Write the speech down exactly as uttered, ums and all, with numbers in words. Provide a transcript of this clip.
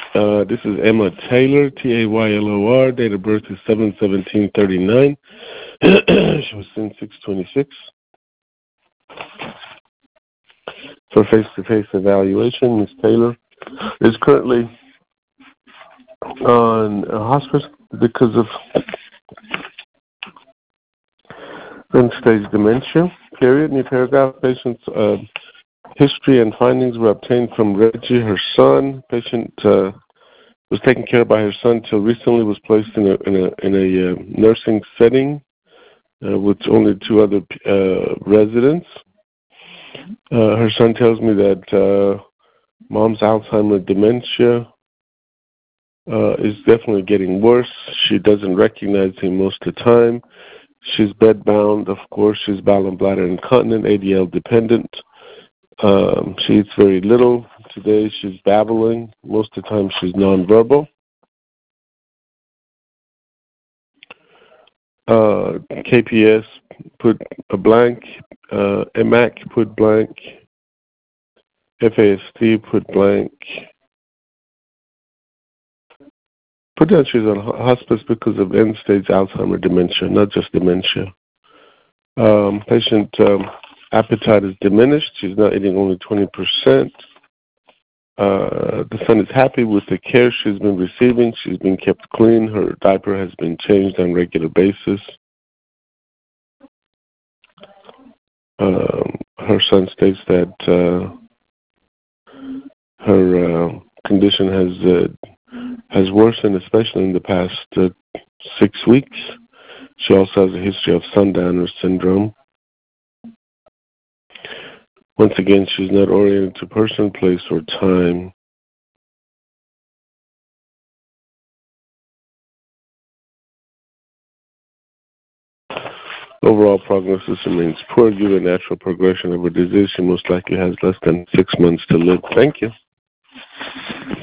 Uh, this is Emma Taylor, T A Y L O R. Date of birth is seven seventeen thirty-nine. She was in six twenty-six. For face-to-face evaluation, Miz Taylor is currently on hospice because of end-stage dementia. Period. New paragraph. Patient's uh, history and findings were obtained from Reggie, her son. Patient uh, was taken care of by her son until recently was placed in a in a, in a uh, nursing setting uh, with only two other uh, residents. Uh, her son tells me that uh, mom's Alzheimer's dementia uh, is definitely getting worse. She doesn't recognize him most of the time. She's bedbound, of course. She's bowel and bladder incontinent, A D L dependent. Um, she eats very little. Today she's babbling. Most of the time she's nonverbal. Uh, K P S put a blank. Uh, M A C put blank. F A S T put blank. Put down she's on hospice because of end-stage Alzheimer's dementia, not just dementia. Um, patient um, appetite is diminished. She's now eating only twenty percent. Uh, the son is happy with the care she's been receiving. She's been kept clean. Her diaper has been changed on a regular basis. Um, her son states that uh, her uh, condition has uh, has worsened, especially in the past uh, six weeks. She also has a history of sundowner syndrome. Once again, she's not oriented to person, place, or time. Overall prognosis remains poor due to natural progression of her disease. She most likely has less than six months to live. Thank you.